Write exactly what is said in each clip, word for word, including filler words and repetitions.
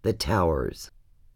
The towers.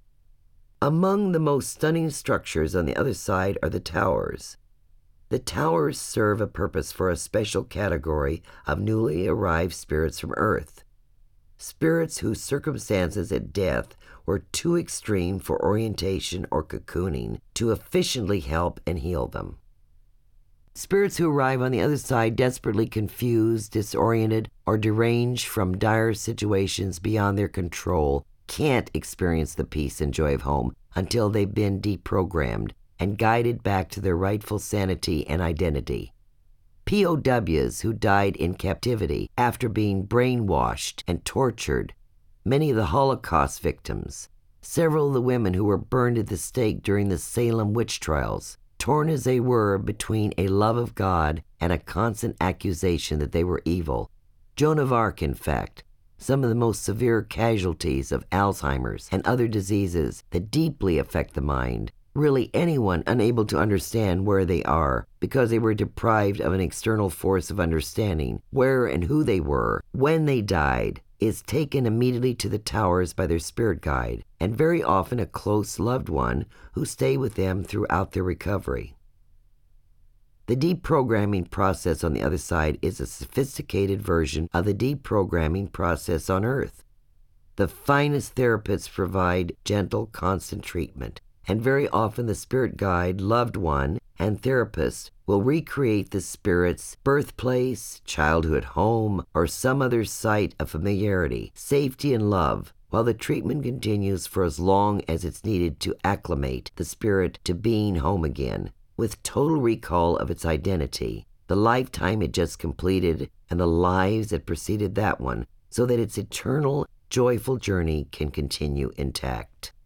Among the most stunning structures on the other side are the towers. The towers serve a purpose for a special category of newly arrived spirits from Earth. Spirits whose circumstances at death were too extreme for orientation or cocooning to efficiently help and heal them. Spirits who arrive on the other side desperately confused, disoriented, or deranged from dire situations beyond their control can't experience the peace and joy of home until they've been deprogrammed and guided back to their rightful sanity and identity. P O Ws who died in captivity after being brainwashed and tortured, many of the Holocaust victims, several of the women who were burned at the stake during the Salem witch trials, torn as they were between a love of God and a constant accusation that they were evil. Joan of Arc, in fact, some of the most severe casualties of Alzheimer's and other diseases that deeply affect the mind. Really anyone unable to understand where they are because they were deprived of an external force of understanding where and who they were when they died is taken immediately to the towers by their spirit guide, and very often a close loved one who stay with them throughout their recovery. The deprogramming process on the other side is a sophisticated version of the deprogramming process on Earth. The finest therapists provide gentle, constant treatment, and very often the spirit guide, loved one, and therapist will recreate the spirit's birthplace, childhood home, or some other site of familiarity, safety, and love, while the treatment continues for as long as it's needed to acclimate the spirit to being home again, with total recall of its identity, the lifetime it just completed, and the lives that preceded that one, so that its eternal, joyful journey can continue intact.